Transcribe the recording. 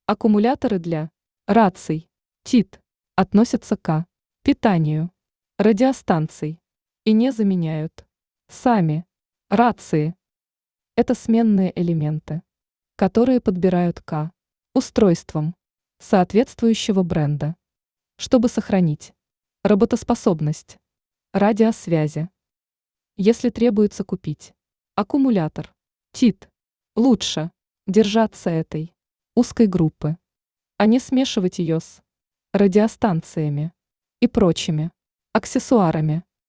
Аккумуляторы для раций ТИТ относятся к питанию радиостанций и не заменяют сами рации. Это сменные элементы, которые подбирают к устройствам соответствующего бренда, чтобы сохранить работоспособность радиосвязи. Если требуется купить аккумулятор ТИТ, лучше держаться этой узкой группы, а не смешивать ее с радиостанциями и прочими аксессуарами.